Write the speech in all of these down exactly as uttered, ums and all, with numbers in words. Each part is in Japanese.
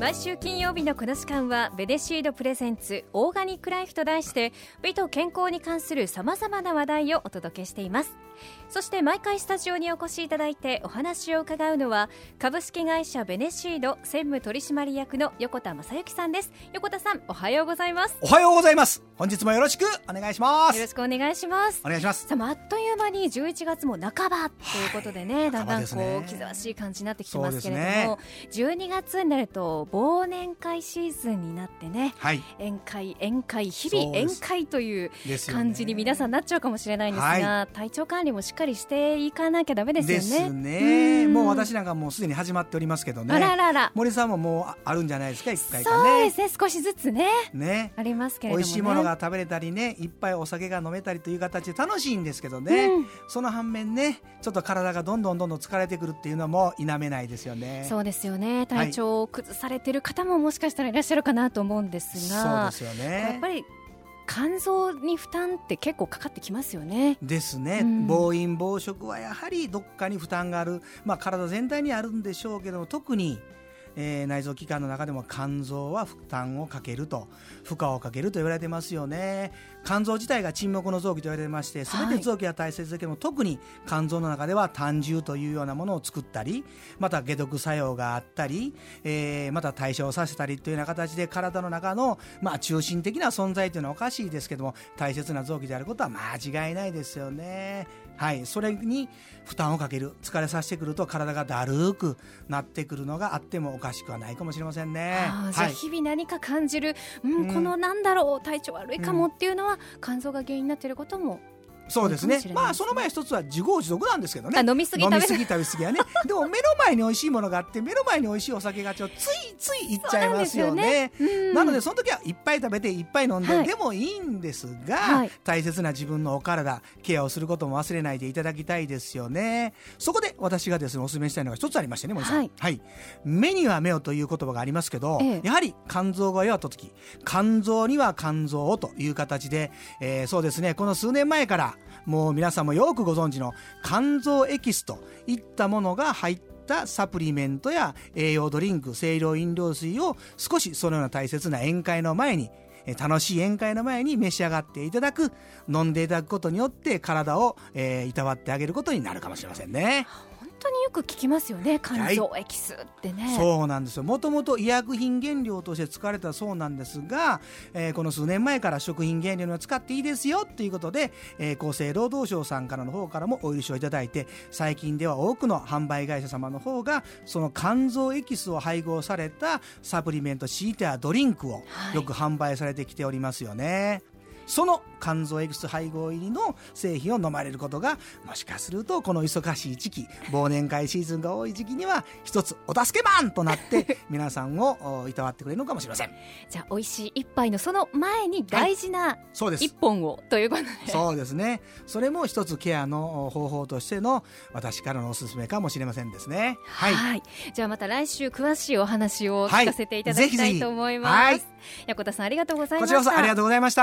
毎週金曜日のこの時間はベネシードプレゼンツオーガニックライフと題して美と健康に関するさまざまな話題をお届けしています。そして毎回スタジオにお越しいただいてお話を伺うのは株式会社ベネシード専務取締役の横田正幸さんです。横田さん、おはようございます。 おはようございます。本日もよろしくお願いします。 よろしくお願いします。 お願いします。 さあ、あっという間にじゅういちがつも半ばということでね、はい、だんだんこう気ぜわしい感じになってきてますけれども、ね、じゅうにがつになると忘年会シーズンになってね、はい、宴会宴会日々宴会という感じに皆さんなっちゃうかもしれないんですが、はい、体調管理もしっかりしていかなきゃダメですよね。 ですね。もう私なんかもうすでに始まっておりますけどね。 あららら。 森さんももうあるんじゃないですか、一回かね。 そうですね、少しずつ ね, ねありますけれどもね。 美味しいものが食べれたりね、いっぱいお酒が飲めたりという形で楽しいんですけどね、うん、その反面ね、ちょっと体がどんどんどんどん疲れてくるっていうのも否めないですよね。 そうですよね。体調を崩されてる方ももしかしたらいらっしゃるかなと思うんですが、 そうですよね。 やっぱり肝臓に負担って結構かかってきますよね。 ですね、うん、暴飲暴食はやはりどっかに負担がある、まあ、体全体にあるんでしょうけども、特にえー、内臓器官の中でも肝臓は負担をかけると、負荷をかけると言われてますよね。肝臓自体が沈黙の臓器と言われてまして、全て臓器は大切だけども、はい、特に肝臓の中では胆汁というようなものを作ったり、また解毒作用があったり、えー、また代謝をさせたりというような形で体の中の、まあ、中心的な存在というのはおかしいですけども、大切な臓器であることは間違いないですよね。はい、それに負担をかける、疲れさせてくると体がだるくなってくるのがあってもおかしくはないかもしれませんね。 あ、じゃあ日々何か感じる、うんうん、このなんだろう体調悪いかもっていうのは、うん、肝臓が原因になっていることもそうですね。まあその前一つは自業自得なんですけどね。 飲みすぎ食べすぎ食べすぎはね。でも目の前に美味しいものがあって、目の前に美味しいお酒がちょっとついついいっちゃいますよね。な, よね、うん、なのでその時はいっぱい食べていっぱい飲んで、はい、でもいいんですが、はい、大切な自分のお体ケアをすることも忘れないでいただきたいですよね。そこで私がですねお勧めしたいのが一つありましてね、森さん、はいはい、目には目をという言葉がありますけど、ええ、やはり肝臓が弱った時、肝臓には肝臓をという形で、えー、そうですね、この数年前からもう皆さんもよくご存知の肝臓エキスといったものが入ったサプリメントや栄養ドリンク、清涼飲料水を少しそのような大切な宴会の前に、楽しい宴会の前に召し上がっていただく、飲んでいただくことによって体を、えー、いたわってあげることになるかもしれませんね。 本当によく聞きますよね、肝臓エキスってね、はい、 そうなんですよ。もともと医薬品原料として使われたそうなんですが、えー、この数年前から食品原料を使っていいですよということで、えー、厚生労働省さんからの方からもお許しをいただいて、最近では多くの販売会社様の方がその肝臓エキスを配合されたサプリメント、シートやドリンクをよく販売されてきておりますよね、はい。その肝臓エキス配合入りの製品を飲まれることが、もしかするとこの忙しい時期、忘年会シーズンが多い時期には一つお助けマンとなって皆さんをいたわってくれるのかもしれません。 じゃあ美味しい一杯のその前に大事な一本を、はい、ということで、 そうですね、それも一つケアの方法としての私からのおすすめかもしれませんですね。 はい、はい、じゃあまた来週詳しいお話を聞かせていただきたいと思います、はい、ぜひぜひ。横田さん、ありがとうございました。 こちらこそありがとうございました。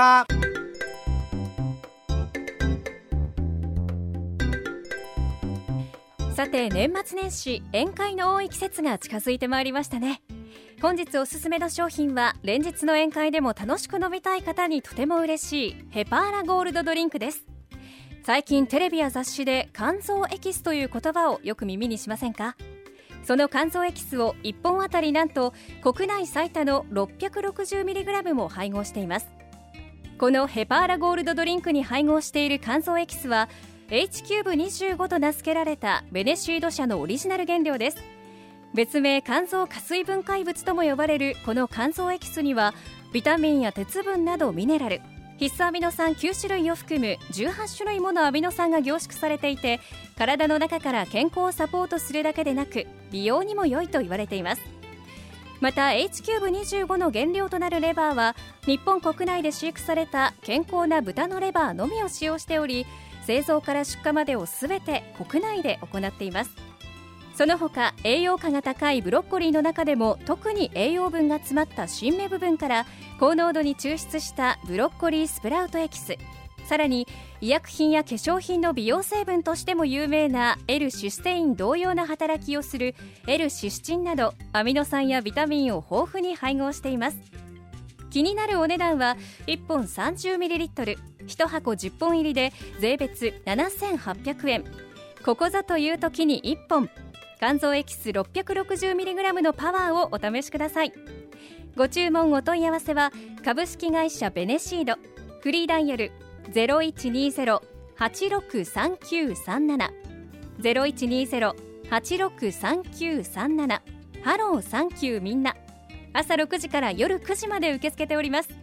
さて、年末年始宴会の多い季節が近づいてまいりましたね。本日おすすめの商品は、連日の宴会でも楽しく飲みたい方にとても嬉しいヘパーラゴールドドリンクです。最近テレビや雑誌で肝臓エキスという言葉をよく耳にしませんか？その肝臓エキスをいっぽんあたりなんと国内最多の ろっぴゃくろくじゅうミリグラム も配合しています。このヘパーラゴールドドリンクに配合している肝臓エキスはエイチキューブにじゅうご と名付けられたベネシード社のオリジナル原料です。別名肝臓加水分解物とも呼ばれるこの肝臓エキスには、ビタミンや鉄分などミネラル、必須アミノ酸きゅうしゅるいを含むじゅうはちしゅるいものアミノ酸が凝縮されていて、体の中から健康をサポートするだけでなく美容にも良いと言われています。また エイチキューブにじゅうご の原料となるレバーは、日本国内で飼育された健康な豚のレバーのみを使用しており、製造から出荷までをすべて国内で行っています。その他、栄養価が高いブロッコリーの中でも特に栄養分が詰まった新芽部分から高濃度に抽出したブロッコリースプラウトエキス、さらに医薬品や化粧品の美容成分としても有名な L システイン同様な働きをする L シスチンなどアミノ酸やビタミンを豊富に配合しています。気になるお値段はいっぽん さんじゅうミリリットル、いちはこじゅっぽん入りで税別ななせんはっぴゃくえん。ここぞという時にいっぽん、肝臓エキス ろっぴゃくろくじゅうミリグラム のパワーをお試しください。ご注文お問い合わせは株式会社ベネシード、フリーダイヤル ゼロいちにゼロ はちろくさんきゅうさんなな ゼロいちにゼロ はちろくさんきゅうさんなな。ハローサンキューみんな。朝ろくじから夜くじまで受け付けております。